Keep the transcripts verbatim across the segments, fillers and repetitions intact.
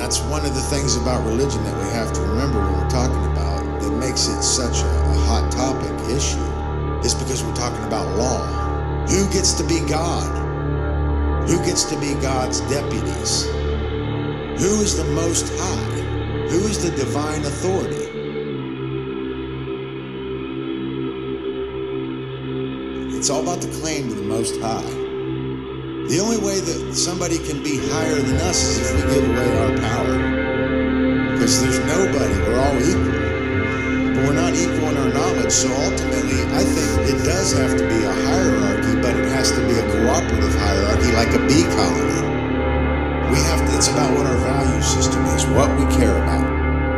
That's one of the things about religion that we have to remember when we're talking about that makes it such a, a hot topic issue, is because we're talking about law. Who gets to be God? Who gets to be God's deputies? Who is the Most High? Who is the divine authority? It's all about the claim to the Most High. The only way that somebody can be higher than us is if we give away our power. Because there's nobody, we're all equal. But we're not equal in our knowledge, so ultimately I think it does have to be a hierarchy, but it has to be a cooperative hierarchy, like a bee colony. We have to, it's about what our value system is, what we care about.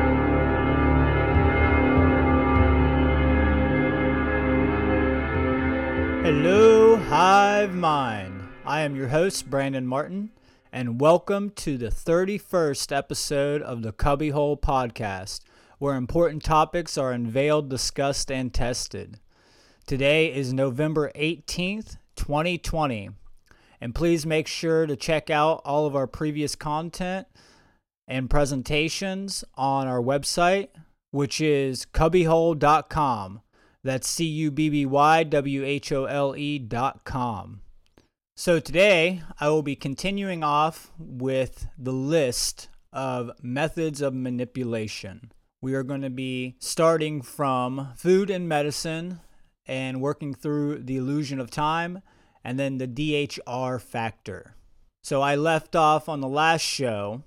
Hello, Hive Mind. I am your host, Brandon Martin, and welcome to the thirty-first episode of the Cubbyhole Podcast, where important topics are unveiled, discussed, and tested. Today is November eighteenth, twenty twenty, and please make sure to check out all of our previous content and presentations on our website, which is cubbyhole dot com. That's C U B B Y W H O L E dot com. So today, I will be continuing off with the list of methods of manipulation. We are going to be starting from food and medicine and working through the illusion of time and then the D H R factor. So I left off on the last show,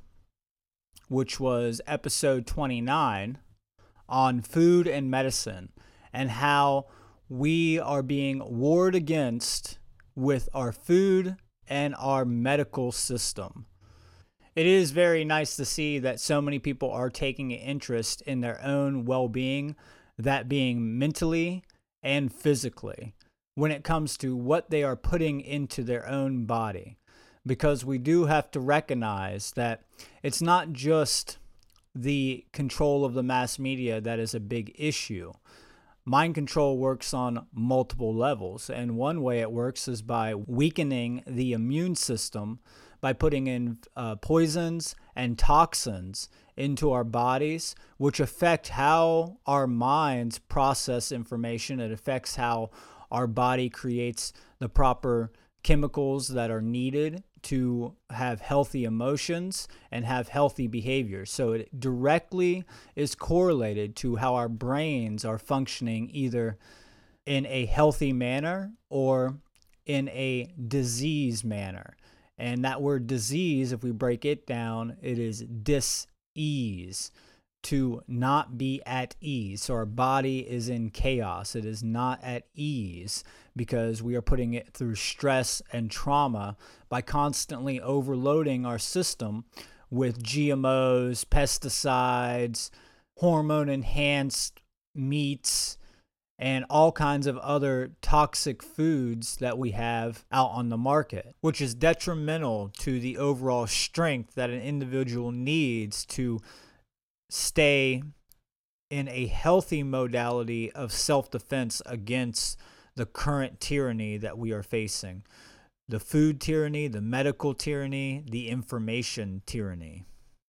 which was episode twenty-nine, on food and medicine and how we are being warred against with our food and our medical system. It is very nice to see that so many people are taking an interest in their own well-being, that being mentally and physically, when it comes to what they are putting into their own body. Because we do have to recognize that it's not just the control of the mass media that is a big issue. Mind control works on multiple levels, and one way it works is by weakening the immune system by putting in uh, poisons and toxins into our bodies, which affect how our minds process information. It affects how our body creates the proper chemicals that are needed to have healthy emotions and have healthy behavior. So it directly is correlated to how our brains are functioning either in a healthy manner or in a disease manner. And that word disease, if we break it down, it is dis-ease, to not be at ease. So our body is in chaos. It is not at ease because we are putting it through stress and trauma by constantly overloading our system with G M Os, pesticides, hormone-enhanced meats, and all kinds of other toxic foods that we have out on the market, which is detrimental to the overall strength that an individual needs to stay in a healthy modality of self-defense against the current tyranny that we are facing. The food tyranny, the medical tyranny, the information tyranny.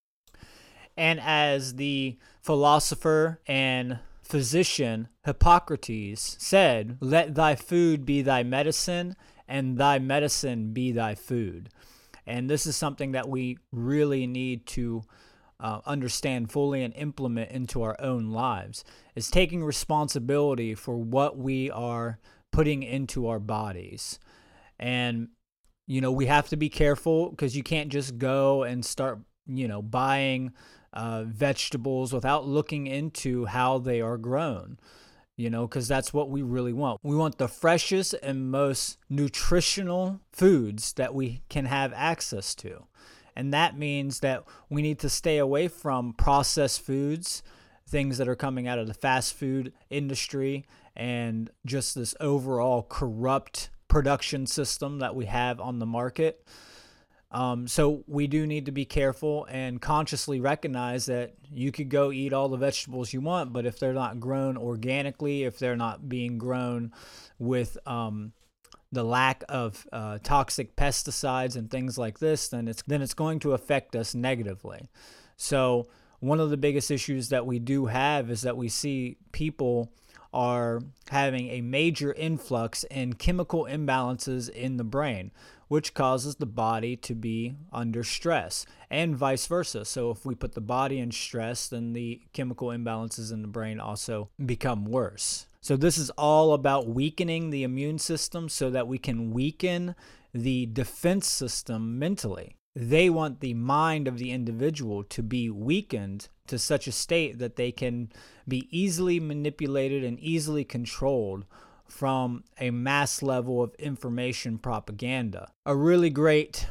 And as the philosopher and physician Hippocrates said, "Let thy food be thy medicine, and thy medicine be thy food." And this is something that we really need to Uh, understand fully and implement into our own lives, is taking responsibility for what we are putting into our bodies. And, you know, we have to be careful because you can't just go and start, you know, buying uh, vegetables without looking into how they are grown, you know, because that's what we really want. We want the freshest and most nutritional foods that we can have access to. And that means that we need to stay away from processed foods, things that are coming out of the fast food industry, and just this overall corrupt production system that we have on the market. Um, so we do need to be careful and consciously recognize that you could go eat all the vegetables you want, but if they're not grown organically, if they're not being grown with um, the lack of uh, toxic pesticides and things like this, then it's then it's going to affect us negatively. So one of the biggest issues that we do have is that we see people are having a major influx in chemical imbalances in the brain, which causes the body to be under stress, and vice versa. So if we put the body in stress, then the chemical imbalances in the brain also become worse. So this is all about weakening the immune system so that we can weaken the defense system mentally. They want the mind of the individual to be weakened to such a state that they can be easily manipulated and easily controlled from a mass level of information propaganda. A really great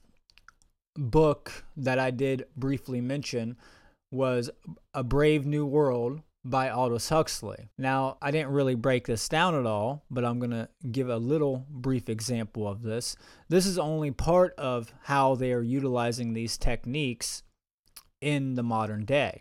book that I did briefly mention was A Brave New World by Aldous Huxley. Now, I didn't really break this down at all, but I'm going to give a little brief example of this. This is only part of how they are utilizing these techniques in the modern day.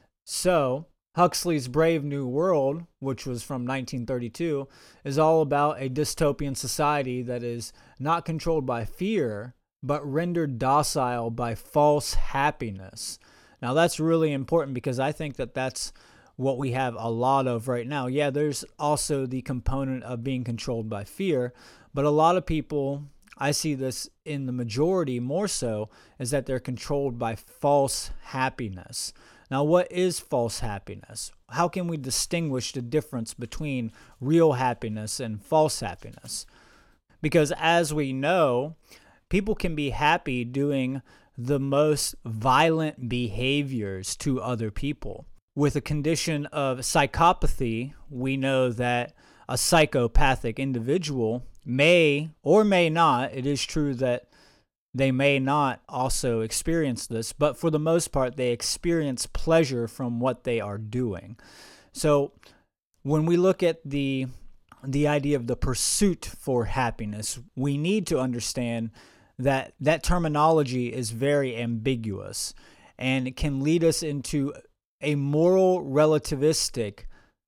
So, Huxley's Brave New World, which was from nineteen thirty-two, is all about a dystopian society that is not controlled by fear, but rendered docile by false happiness. Now, that's really important because I think that that's what we have a lot of right now. Yeah, there's also the component of being controlled by fear, but a lot of people, I see this in the majority more so, is that they're controlled by false happiness. Now, what is false happiness? How can we distinguish the difference between real happiness and false happiness? Because as we know, people can be happy doing the most violent behaviors to other people. With a condition of psychopathy, we know that a psychopathic individual may or may not, it is true that they may not also experience this, but for the most part, they experience pleasure from what they are doing. So when we look at the, the idea of the pursuit for happiness, we need to understand that that terminology is very ambiguous, and it can lead us into a moral relativistic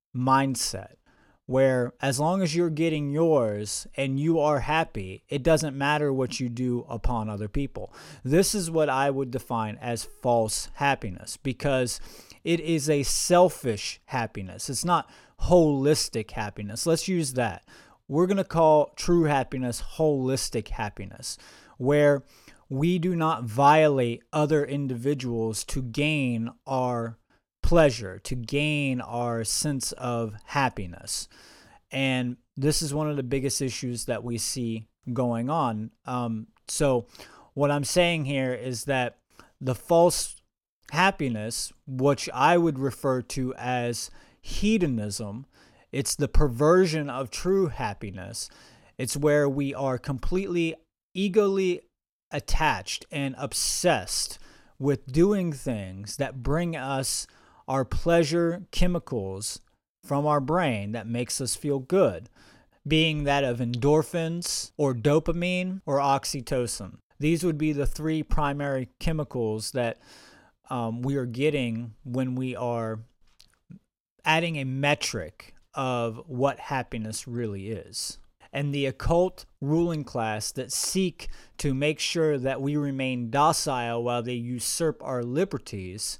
mindset where as long as you're getting yours and you are happy, it doesn't matter what you do upon other people. This is what I would define as false happiness, because it is a selfish happiness. It's not holistic happiness. Let's use that. We're going to call true happiness holistic happiness, where we do not violate other individuals to gain our pleasure, to gain our sense of happiness. And this is one of the biggest issues that we see going on. Um, so what I'm saying here is that the false happiness, which I would refer to as hedonism, it's the perversion of true happiness. It's where we are completely egally attached and obsessed with doing things that bring us our pleasure chemicals from our brain that makes us feel good, being that of endorphins or dopamine or oxytocin. These would be the three primary chemicals that um, we are getting when we are adding a metric of what happiness really is. And the occult ruling class that seek to make sure that we remain docile while they usurp our liberties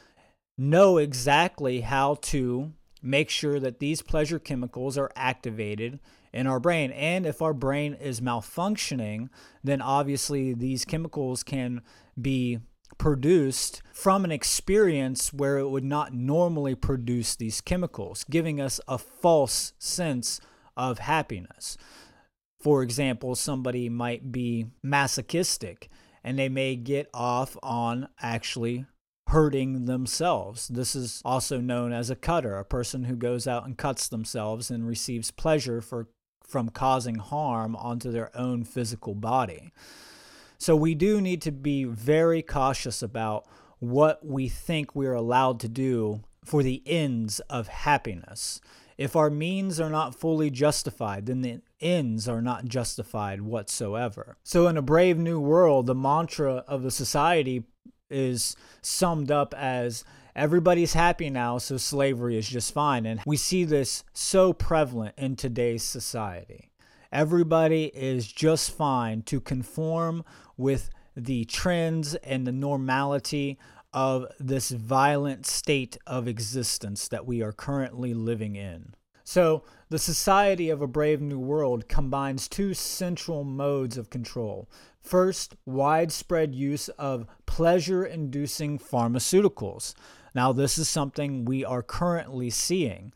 know exactly how to make sure that these pleasure chemicals are activated in our brain. And if our brain is malfunctioning, then obviously these chemicals can be produced from an experience where it would not normally produce these chemicals, giving us a false sense of happiness. For example, somebody might be masochistic and they may get off on actually hurting themselves. This is also known as a cutter, a person who goes out and cuts themselves and receives pleasure for from causing harm onto their own physical body. So we do need to be very cautious about what we think we're allowed to do for the ends of happiness. If our means are not fully justified, then the ends are not justified whatsoever. So in A Brave New World, the mantra of the society is summed up as everybody's happy now, so slavery is just fine. And we see this so prevalent in today's society. Everybody is just fine to conform with the trends and the normality of this violent state of existence that we are currently living in. So, the Society of a Brave New World combines two central modes of control. First, widespread use of pleasure-inducing pharmaceuticals. Now, this is something we are currently seeing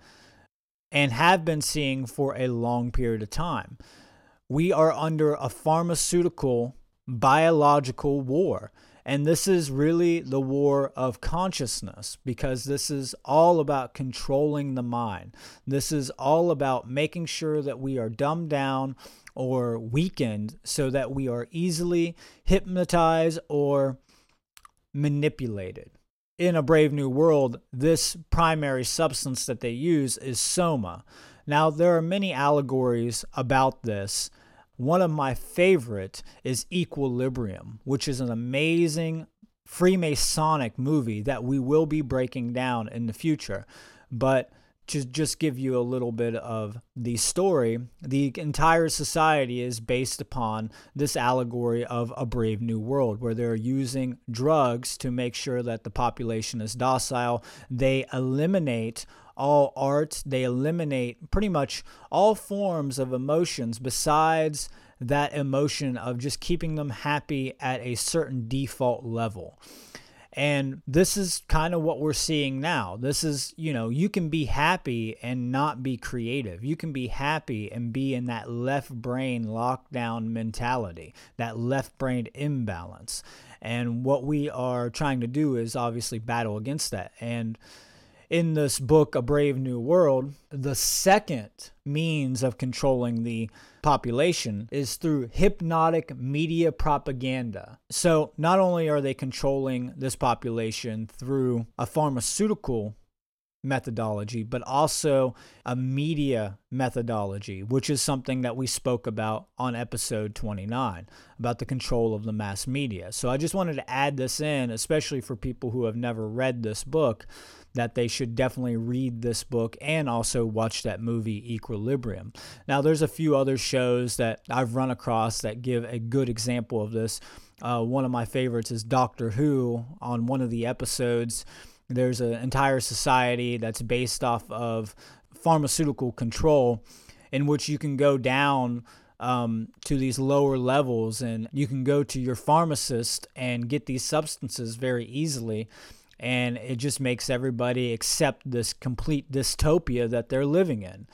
and have been seeing for a long period of time. We are under a pharmaceutical, biological war. And this is really the war of consciousness, because this is all about controlling the mind. This is all about making sure that we are dumbed down or weakened so that we are easily hypnotized or manipulated. In A Brave New World, this primary substance that they use is soma. Now, there are many allegories about this. One of my favorite is Equilibrium, which is an amazing Freemasonic movie that we will be breaking down in the future. But to just give you a little bit of the story, the entire society is based upon this allegory of a brave new world, where they're using drugs to make sure that the population is docile. They eliminate all art, they eliminate pretty much all forms of emotions besides that emotion of just keeping them happy at a certain default level. And this is kind of what we're seeing now. This is, you know, you can be happy and not be creative. You can be happy and be in that left brain lockdown mentality, that left brain imbalance. And what we are trying to do is obviously battle against that. And in this book, A Brave New World, the second means of controlling the population is through hypnotic media propaganda. So not only are they controlling this population through a pharmaceutical methodology, but also a media methodology, which is something that we spoke about on episode twenty-nine, about the control of the mass media. So I just wanted to add this in, especially for people who have never read this book, that they should definitely read this book and also watch that movie Equilibrium. Now, there's a few other shows that I've run across that give a good example of this. Uh, one of my favorites is Doctor Who. On one of the episodes, there's an entire society that's based off of pharmaceutical control, in which you can go down um, to these lower levels, and you can go to your pharmacist and get these substances very easily. And it just makes everybody accept this complete dystopia that they're living in.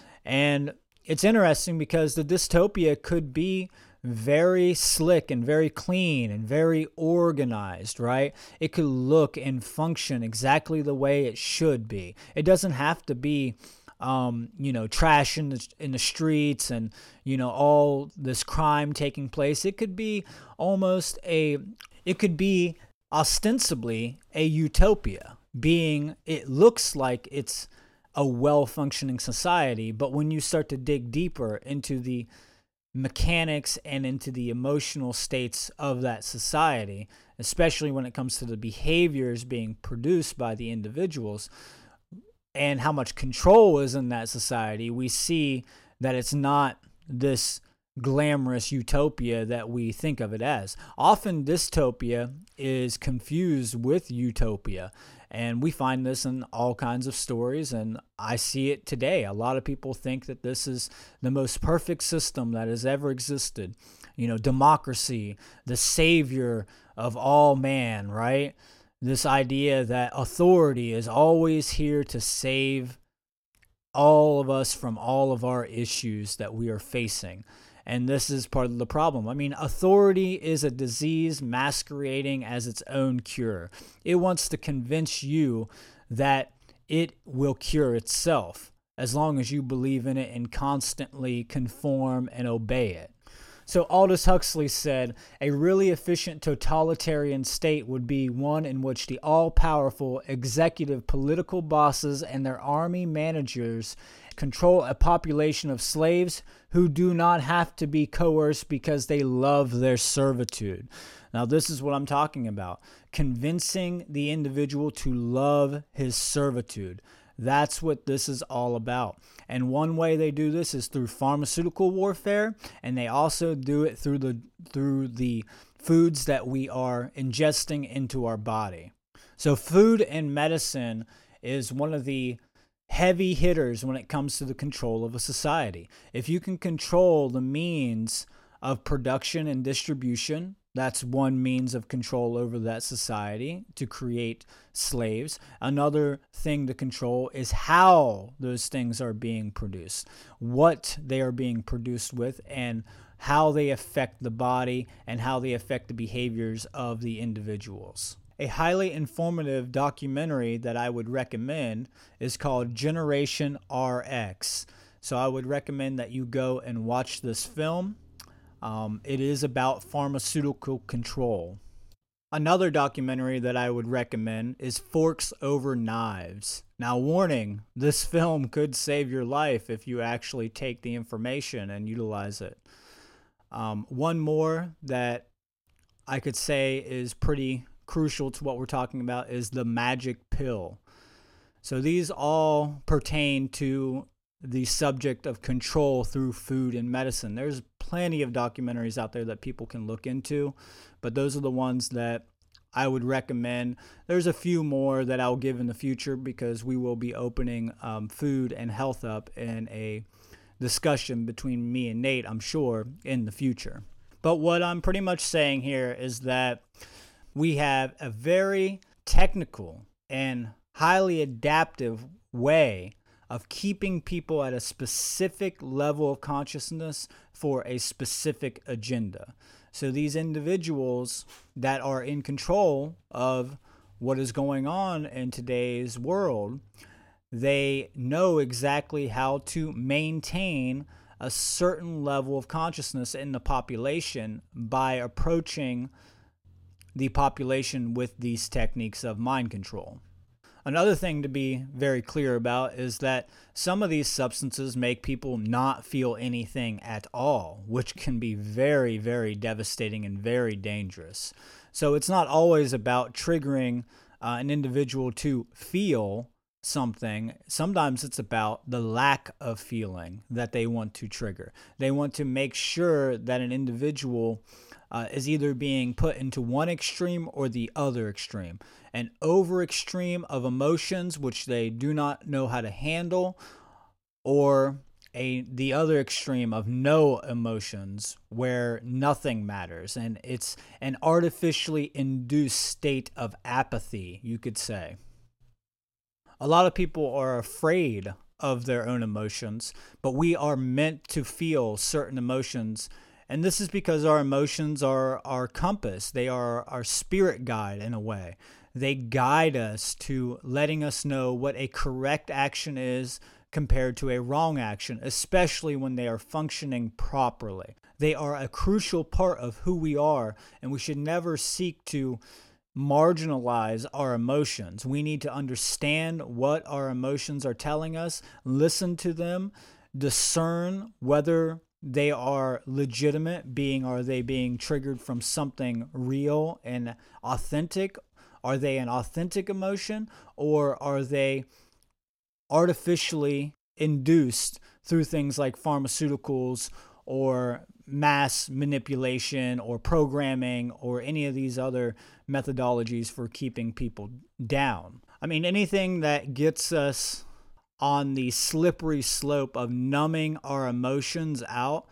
And it's interesting because the dystopia could be very slick and very clean and very organized, right? It could look and function exactly the way it should be. It doesn't have to be, um, you know, trash in the, in the streets and, you know, all this crime taking place. It could be almost a, it could be ostensibly a utopia, being it looks like it's a well-functioning society, but when you start to dig deeper into the mechanics and into the emotional states of that society, especially when it comes to the behaviors being produced by the individuals and how much control is in that society, we see that it's not this glamorous utopia that we think of it as. Often dystopia is confused with utopia, and we find this in all kinds of stories, and I see it today. A lot of people think that this is the most perfect system that has ever existed. You know, democracy, the savior of all man, right? This idea that authority is always here to save all of us from all of our issues that we are facing. And this is part of the problem. I mean, authority is a disease masquerading as its own cure. It wants to convince you that it will cure itself as long as you believe in it and constantly conform and obey it. So Aldous Huxley said, a really efficient totalitarian state would be one in which the all-powerful executive political bosses and their army managers control a population of slaves who do not have to be coerced because they love their servitude. Now, this is what I'm talking about. Convincing the individual to love his servitude. That's what this is all about. And one way they do this is through pharmaceutical warfare, and they also do it through the through the foods that we are ingesting into our body. So food and medicine is one of the heavy hitters when it comes to the control of a society. If you can control the means of production and distribution, that's one means of control over that society, to create slaves. Another thing to control is how those things are being produced, what they are being produced with, and how they affect the body and how they affect the behaviors of the individuals. A highly informative documentary that I would recommend is called Generation R X. So I would recommend that you go and watch this film. Um, it is about pharmaceutical control. Another documentary that I would recommend is Forks Over Knives. Now, warning, this film could save your life if you actually take the information and utilize it. Um, one more that I could say is pretty crucial to what we're talking about is the magic pill. So these all pertain to the subject of control through food and medicine. There's plenty of documentaries out there that people can look into, but those are the ones that I would recommend. There's a few more that I'll give in the future because we will be opening um, food and health up in a discussion between me and Nate, I'm sure, in the future. But what I'm pretty much saying here is that we have a very technical and highly adaptive way of keeping people at a specific level of consciousness for a specific agenda. So these individuals that are in control of what is going on in today's world, they know exactly how to maintain a certain level of consciousness in the population by approaching the population with these techniques of mind control. Another thing to be very clear about is that some of these substances make people not feel anything at all, which can be very, very devastating and very dangerous. So it's not always about triggering uh, an individual to feel something. Sometimes it's about the lack of feeling that they want to trigger. They want to make sure that an individual uh, is either being put into one extreme or the other extreme. An over extreme of emotions which they do not know how to handle, or a the other extreme of no emotions where nothing matters, and it's an artificially induced state of apathy, you could say. A lot of people are afraid of their own emotions, but we are meant to feel certain emotions. And this is because our emotions are our compass. They are our spirit guide in a way. They guide us to letting us know what a correct action is compared to a wrong action, especially when they are functioning properly. They are a crucial part of who we are, and we should never seek to marginalize our emotions. We need to understand what our emotions are telling us, listen to them, discern whether they are legitimate, being are they being triggered from something real and authentic? Are they an authentic emotion, or are they artificially induced through things like pharmaceuticals or mass manipulation or programming or any of these other methodologies for keeping people down? I mean, anything that gets us on the slippery slope of numbing our emotions out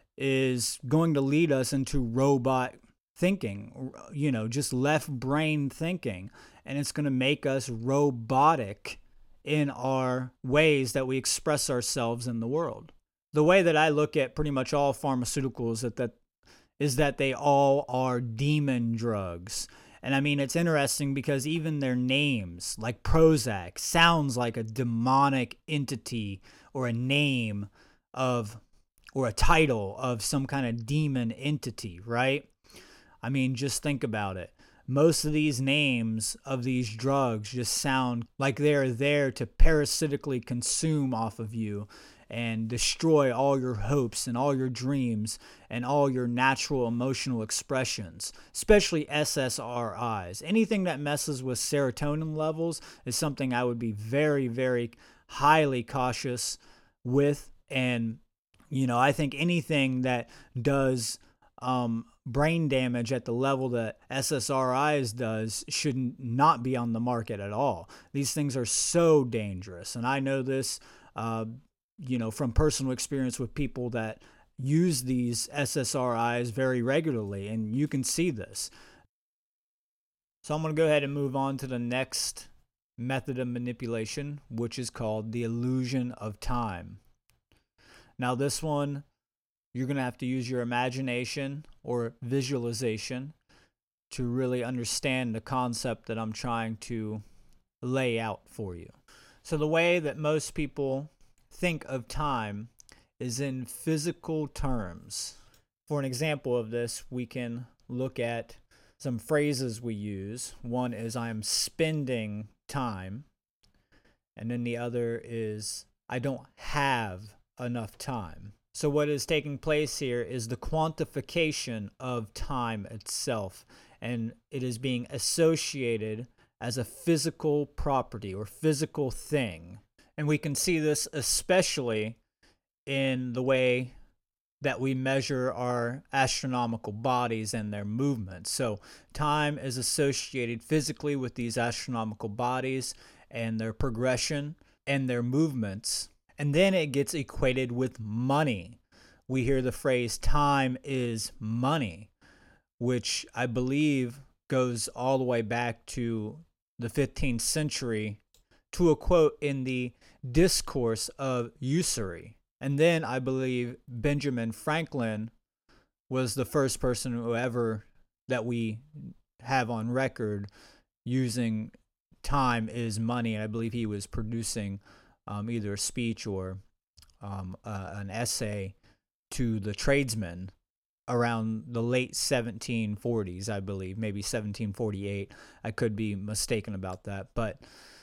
is going to lead us into robot thinking, you know, just left brain thinking. And it's going to make us robotic in our ways that we express ourselves in the world. The way that I look at pretty much all pharmaceuticals that, that is that they all are demon drugs. And I mean, it's interesting because even their names, like Prozac, sounds like a demonic entity or a name of, or a title of some kind of demon entity, right? I mean, just think about it. Most of these names of these drugs just sound like they're there to parasitically consume off of you and destroy all your hopes and all your dreams and all your natural emotional expressions, especially S S R Is. Anything that messes with serotonin levels is something I would be very, very highly cautious with. And, you know, I think anything that does um, brain damage at the level that S S R Is does should not be on the market at all. These things are so dangerous. And I know this, uh, you know, from personal experience with people that use these S S R Is very regularly, and you can see this. So I'm going to go ahead and move on to the next method of manipulation, which is called the illusion of time. Now this one, you're going to have to use your imagination or visualization to really understand the concept that I'm trying to lay out for you. So the way that most people think of time is in physical terms. For an example of this, we can look at some phrases we use. One is I'm spending time, and then the other is I don't have enough time. So what is taking place here is the quantification of time itself, and it is being associated as a physical property or physical thing. And we can see this especially in the way that we measure our astronomical bodies and their movements. So time is associated physically with these astronomical bodies and their progression and their movements. And then it gets equated with money. We hear the phrase time is money, which I believe goes all the way back to the fifteenth century to a quote in the Discourse of Usury. And then I believe Benjamin Franklin was the first person who ever that we have on record using time is money. And I believe he was producing um, either a speech or um, uh, an essay to the tradesmen around the late seventeen forties, I believe, maybe seventeen forty-eight. I could be mistaken about that. But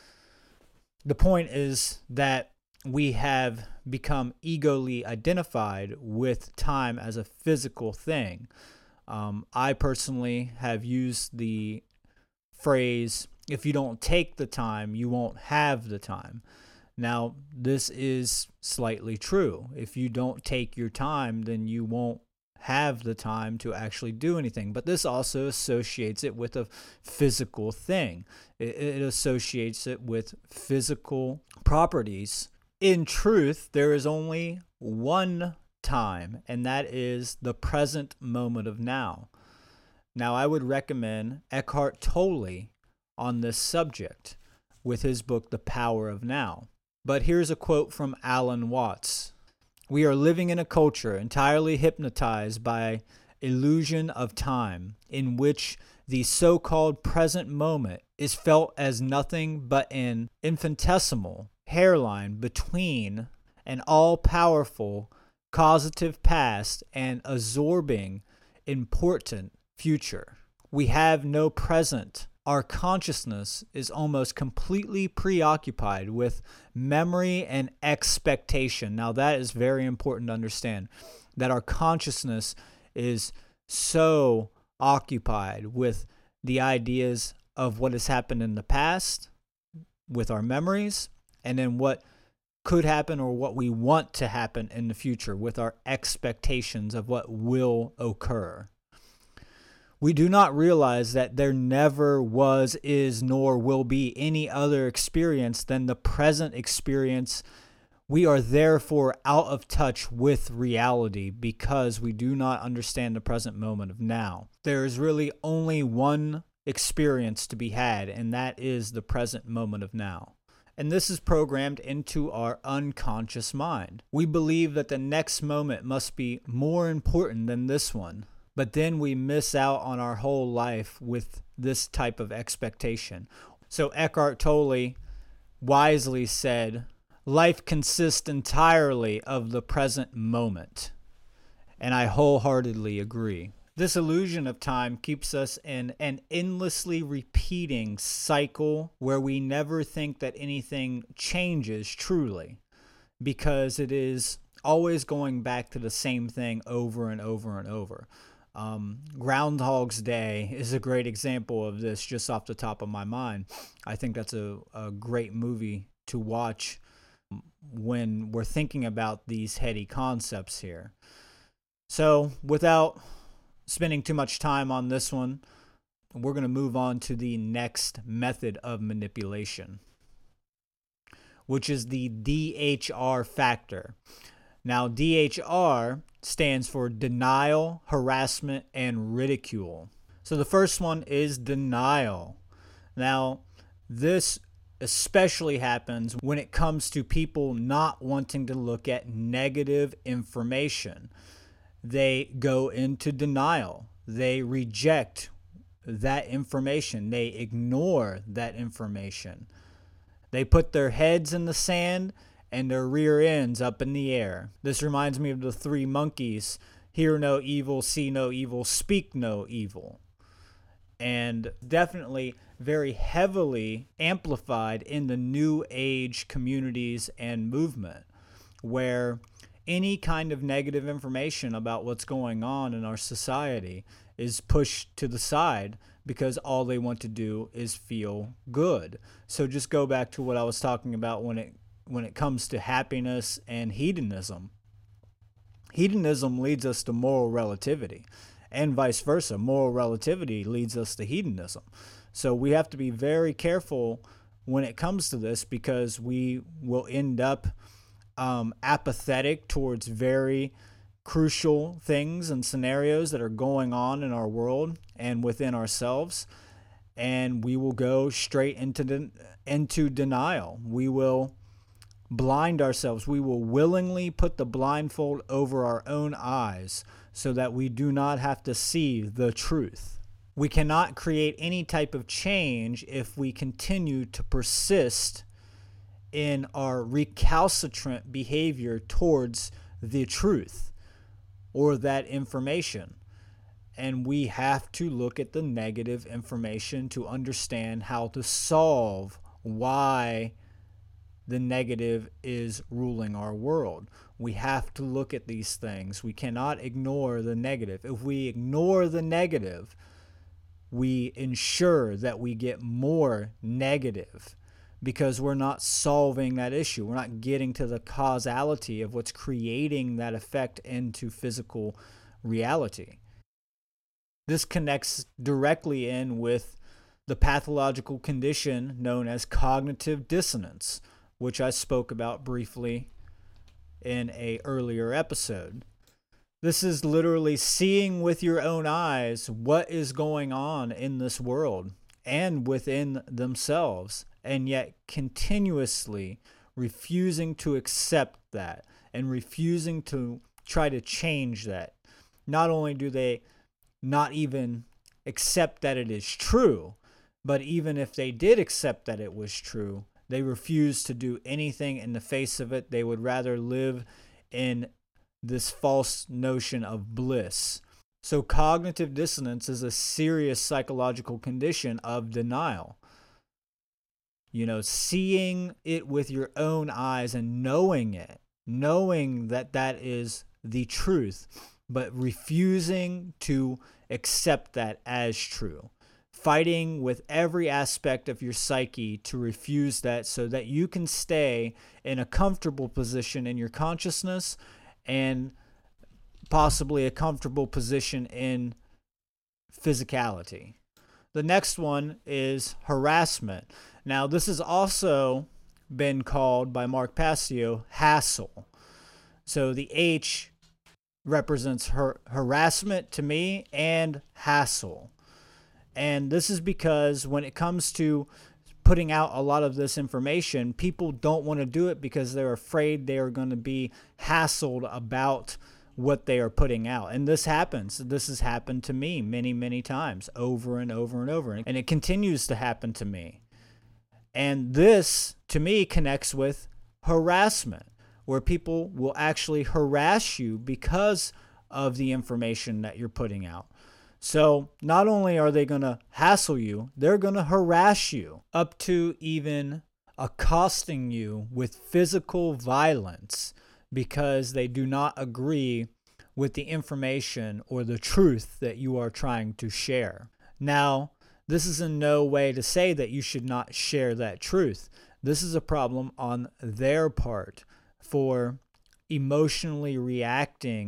the point is that we have become egoly identified with time as a physical thing. Um, I personally have used the phrase, if you don't take the time, you won't have the time. Now, this is slightly true. If you don't take your time, then you won't have the time to actually do anything. But this also associates it with a physical thing. It, it associates it with physical properties. In truth, there is only one time, and that is the present moment of now. Now, I would recommend Eckhart Tolle on this subject with his book, The Power of Now. But here's a quote from Alan Watts. We are living in a culture entirely hypnotized by illusion of time, in which the so-called present moment is felt as nothing but an infinitesimal hairline between an all-powerful causative past and absorbing important future. We have no present. Our consciousness is almost completely preoccupied with memory and expectation. Now, that is very important to understand, that our consciousness is so occupied with the ideas of what has happened in the past, with our memories, and then what could happen or what we want to happen in the future with our expectations of what will occur. We do not realize that there never was, is, nor will be any other experience than the present experience. We are therefore out of touch with reality because we do not understand the present moment of now. There is really only one experience to be had, and that is the present moment of now. And this is programmed into our unconscious mind. We believe that the next moment must be more important than this one. But then we miss out on our whole life with this type of expectation. So Eckhart Tolle wisely said, life consists entirely of the present moment. And I wholeheartedly agree. This illusion of time keeps us in an endlessly repeating cycle where we never think that anything changes truly, because it is always going back to the same thing over and over and over. Um, Groundhog's Day is a great example of this just off the top of my mind. I think that's a, a great movie to watch when we're thinking about these heady concepts here. So without spending too much time on this one, we're going to move on to the next method of manipulation, which is the D H R factor. Now, D H R stands for denial, harassment, and ridicule. So the first one is denial. Now, this especially happens when it comes to people not wanting to look at negative information. They go into denial. They reject that information. They ignore that information. They put their heads in the sand and their rear ends up in the air. This reminds me of the three monkeys: hear no evil, see no evil, speak no evil. And definitely very heavily amplified in the New Age communities and movement, where any kind of negative information about what's going on in our society is pushed to the side because all they want to do is feel good. So just go back to what I was talking about when it when it comes to happiness and hedonism. Hedonism leads us to moral relativity, and vice versa. Moral relativity leads us to hedonism. So we have to be very careful when it comes to this, because we will end up um, apathetic towards very crucial things and scenarios that are going on in our world and within ourselves, and we will go straight into de- into denial. We will blind ourselves. We will willingly put the blindfold over our own eyes so that we do not have to see the truth. We cannot create any type of change if we continue to persist in our recalcitrant behavior towards the truth or that information. And we have to look at the negative information to understand how to solve why the negative is ruling our world. We have to look at these things. We cannot ignore the negative. If we ignore the negative, we ensure that we get more negative, because we're not solving that issue. We're not getting to the causality of what's creating that effect into physical reality. This connects directly in with the pathological condition known as cognitive dissonance, which I spoke about briefly in an earlier episode. This is literally seeing with your own eyes what is going on in this world and within themselves, and yet continuously refusing to accept that and refusing to try to change that. Not only do they not even accept that it is true, but even if they did accept that it was true, they refuse to do anything in the face of it. They would rather live in this false notion of bliss. So cognitive dissonance is a serious psychological condition of denial. You know, seeing it with your own eyes and knowing it, knowing that that is the truth, but refusing to accept that as true. Fighting with every aspect of your psyche to refuse that so that you can stay in a comfortable position in your consciousness and possibly a comfortable position in physicality. The next one is harassment. Now, this has also been called by Mark Passio hassle. So the H represents har- harassment to me and hassle. And this is because when it comes to putting out a lot of this information, people don't want to do it because they're afraid they are going to be hassled about what they are putting out. And this happens. This has happened to me many, many times, over and over and over. And it continues to happen to me. And this, to me, connects with harassment, where people will actually harass you because of the information that you're putting out. So not only are they going to hassle you, they're going to harass you, up to even accosting you with physical violence because they do not agree with the information or the truth that you are trying to share. Now, this is in no way to say that you should not share that truth. This is a problem on their part for emotionally reacting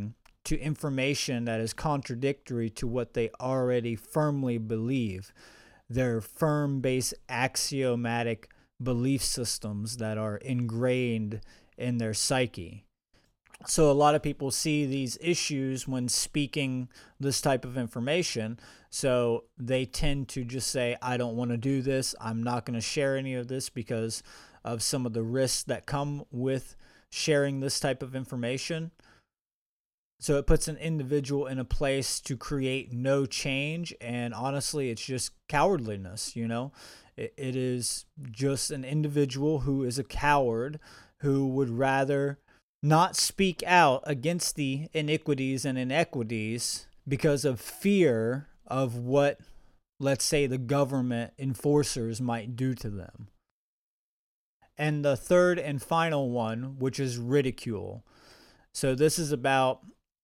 to information that is contradictory to what they already firmly believe. Their firm-based axiomatic belief systems that are ingrained in their psyche. So a lot of people see these issues when speaking this type of information. So they tend to just say, I don't want to do this. I'm not going to share any of this because of some of the risks that come with sharing this type of information. So it puts an individual in a place to create no change. And honestly, it's just cowardliness, you know. It, it is just an individual who is a coward who would rather not speak out against the iniquities and inequities because of fear of what, let's say, the government enforcers might do to them. And the third and final one, which is ridicule. So this is about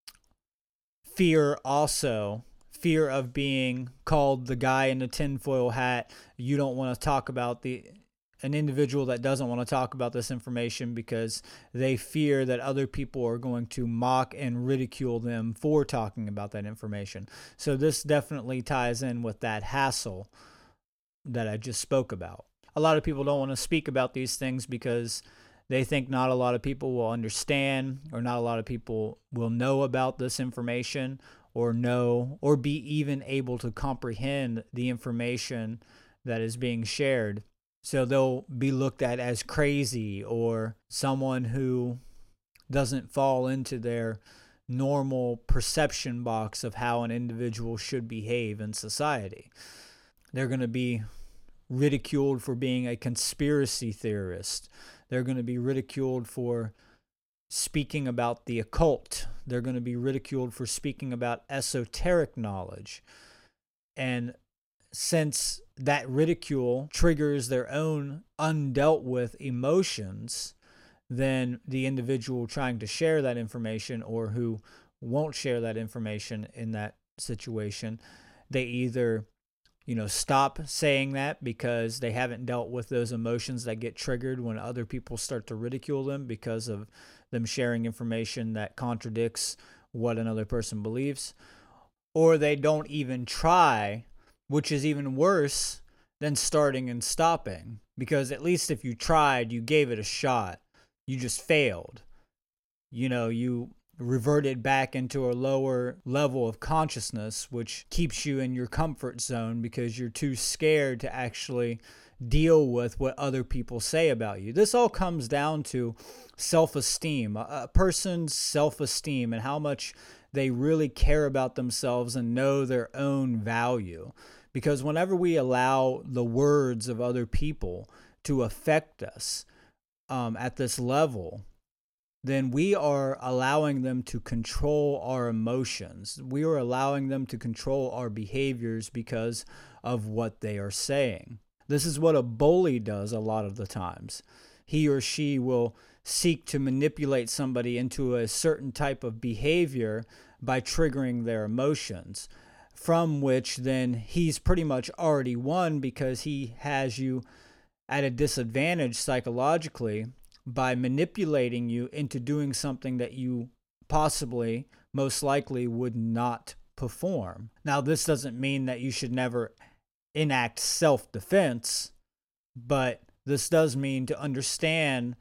fear also, fear of being called the guy in the tinfoil hat. You don't want to talk about the an individual that doesn't want to talk about this information because they fear that other people are going to mock and ridicule them for talking about that information. So this definitely ties in with that hassle that I just spoke about. A lot of people don't want to speak about these things because they think not a lot of people will understand, or not a lot of people will know about this information, or know or be even able to comprehend the information that is being shared. So they'll be looked at as crazy or someone who doesn't fall into their normal perception box of how an individual should behave in society. They're going to be ridiculed for being a conspiracy theorist. They're going to be ridiculed for speaking about the occult. They're going to be ridiculed for speaking about esoteric knowledge. And since that ridicule triggers their own undealt with emotions, then the individual trying to share that information, or who won't share that information in that situation, they either, you know, stop saying that because they haven't dealt with those emotions that get triggered when other people start to ridicule them because of them sharing information that contradicts what another person believes, or they don't even try, which is even worse than starting and stopping, because at least if you tried, you gave it a shot. You just failed. You know, you reverted back into a lower level of consciousness, which keeps you in your comfort zone because you're too scared to actually deal with what other people say about you. This all comes down to self-esteem, a person's self-esteem and how much they really care about themselves and know their own value. Because whenever we allow the words of other people to affect us um, at this level, then we are allowing them to control our emotions. We are allowing them to control our behaviors because of what they are saying. This is what a bully does a lot of the times. He or she will seek to manipulate somebody into a certain type of behavior by triggering their emotions, from which then he's pretty much already won because he has you at a disadvantage psychologically by manipulating you into doing something that you possibly, most likely, would not perform. Now, this doesn't mean that you should never enact self-defense, but this does mean to understand,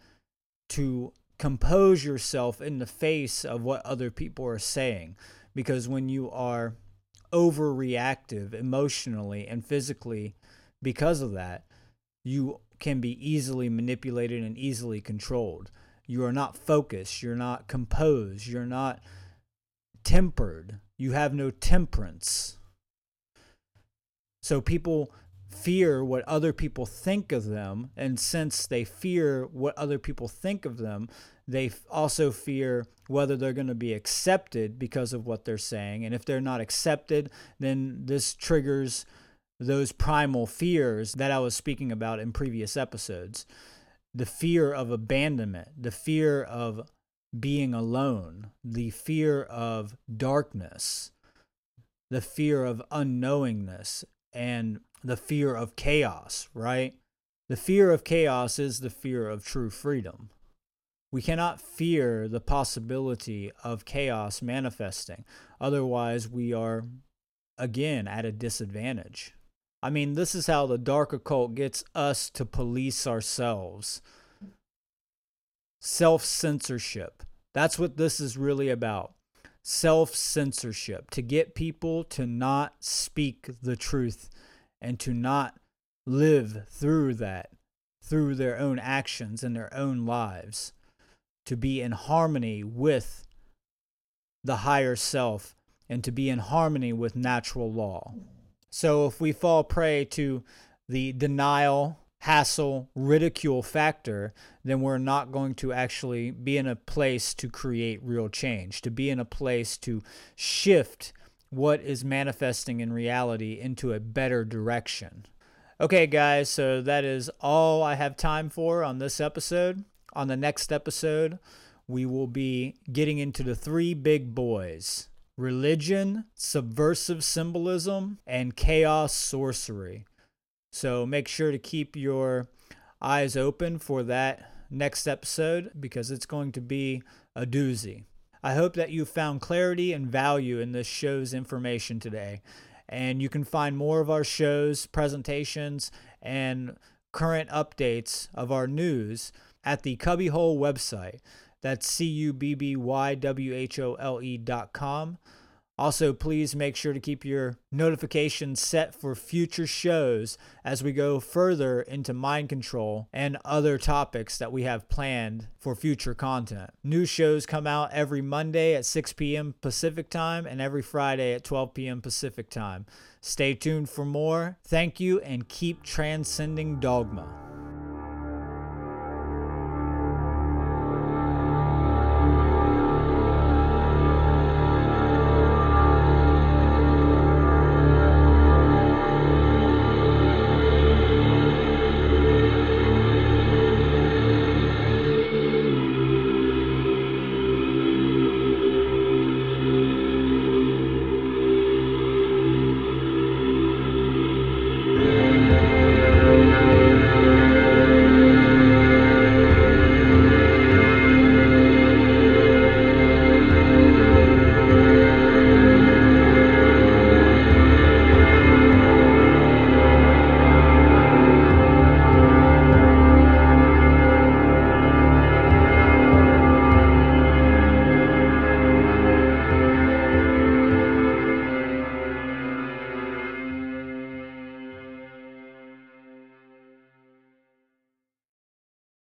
to compose yourself in the face of what other people are saying. Because when you are overreactive emotionally and physically because of that, you can be easily manipulated and easily controlled. You are not focused. You're not composed. You're not tempered. You have no temperance. So people fear what other people think of them, and since they fear what other people think of them, they also fear whether they're going to be accepted because of what they're saying. And if they're not accepted, then this triggers those primal fears that I was speaking about in previous episodes. The fear of abandonment, the fear of being alone, the fear of darkness, the fear of unknowingness, and the fear of chaos, right? The fear of chaos is the fear of true freedom. We cannot fear the possibility of chaos manifesting. Otherwise, we are, again, at a disadvantage. I mean, this is how the dark occult gets us to police ourselves. Self-censorship. That's what this is really about. Self-censorship. To get people to not speak the truth and to not live through that, through their own actions and their own lives. To be in harmony with the higher self and to be in harmony with natural law. So if we fall prey to the denial, hassle, ridicule factor, then we're not going to actually be in a place to create real change, to be in a place to shift what is manifesting in reality into a better direction. Okay, guys, so that is all I have time for on this episode. On the next episode, we will be getting into the three big boys: religion, subversive symbolism, and chaos sorcery. So make sure to keep your eyes open for that next episode because it's going to be a doozy. I hope that you found clarity and value in this show's information today. And you can find more of our shows, presentations, and current updates of our news at the Cubbyhole website. That's C U B B Y W H O L E dot com. Also, please make sure to keep your notifications set for future shows as we go further into mind control and other topics that we have planned for future content. New shows come out every Monday at six p.m. Pacific time and every Friday at twelve p.m. Pacific time. Stay tuned for more. Thank you and keep transcending dogma.